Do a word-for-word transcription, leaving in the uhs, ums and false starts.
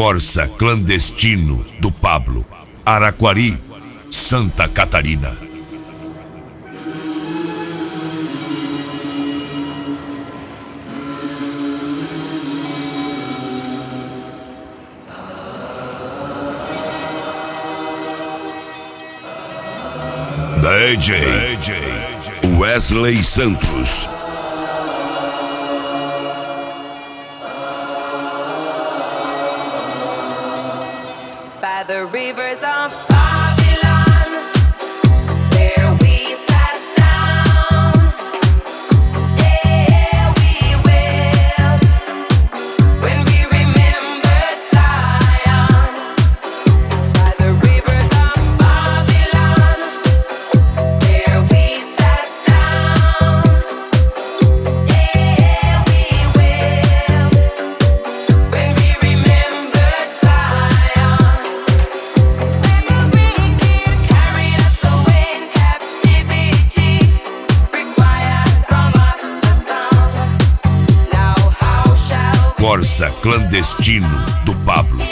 Corsa Clandestino do Pablo, Araquari, Santa Catarina. D J Wesley Santos. By the rivers of Babylon, there we sat down. Yeah, we wept when we remembered Zion. By the rivers of Babylon, there we sat down. Yeah, we wept when we remembered Zion. Corsa Clandestino do Pablo,